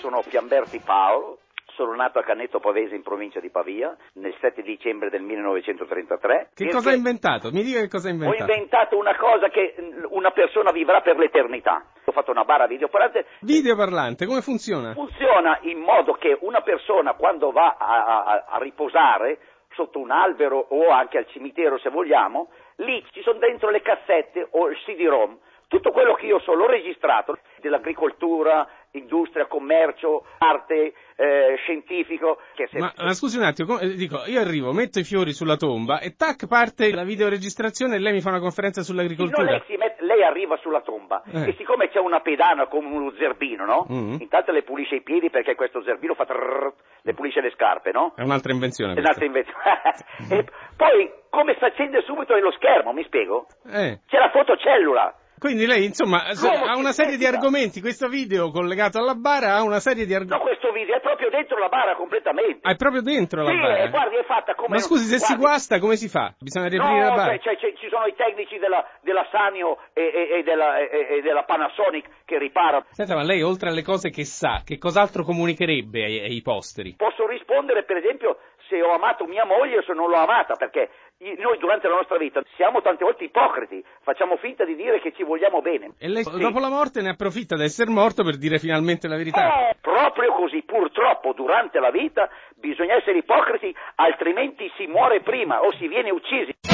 sono Piamberti Paolo, sono nato a Canneto Pavese in provincia di Pavia nel 7 dicembre del 1933. Che cosa hai inventato? Mi dica che cosa hai inventato. Ho inventato una cosa che una persona vivrà per l'eternità. Ho fatto una bara videoparlante. Videoparlante, come funziona? Funziona in modo che una persona quando va a riposare sotto un albero o anche al cimitero se vogliamo, lì ci sono dentro le cassette o il CD-ROM, tutto quello che io so l'ho registrato, dell'agricoltura, industria, commercio, arte, scientifico. Ma scusi un attimo, dico, io arrivo, metto i fiori sulla tomba e tac, parte la videoregistrazione e lei mi fa una conferenza sull'agricoltura. Sì, lei arriva sulla tomba e siccome c'è una pedana come uno zerbino, no? Intanto le pulisce i piedi perché questo zerbino fa le pulisce le scarpe, no? È un'altra invenzione. È un'altra invenzione. E poi, come si accende subito nello schermo, mi spiego? C'è la fotocellula. Quindi lei, insomma, ha una serie di argomenti, questo video collegato alla bara ha una serie di argomenti. No, questo video è proprio dentro la bara completamente. Ah, è proprio dentro la bara? Sì, guardi, è fatta come... Ma scusi, se si guasta, come si fa? Bisogna riaprire la bara? Ci sono i tecnici della Sanyo e della Panasonic che riparano. Senta, ma lei, oltre alle cose che sa, che cos'altro comunicherebbe ai posteri? Posso rispondere, per esempio, se ho amato mia moglie o se non l'ho amata, perché noi durante la nostra vita siamo tante volte ipocriti, facciamo finta di dire che ci vogliamo bene. E lei dopo la morte ne approfitta di essere morto per dire finalmente la verità. Proprio così, purtroppo durante la vita bisogna essere ipocriti, altrimenti si muore prima o si viene uccisi.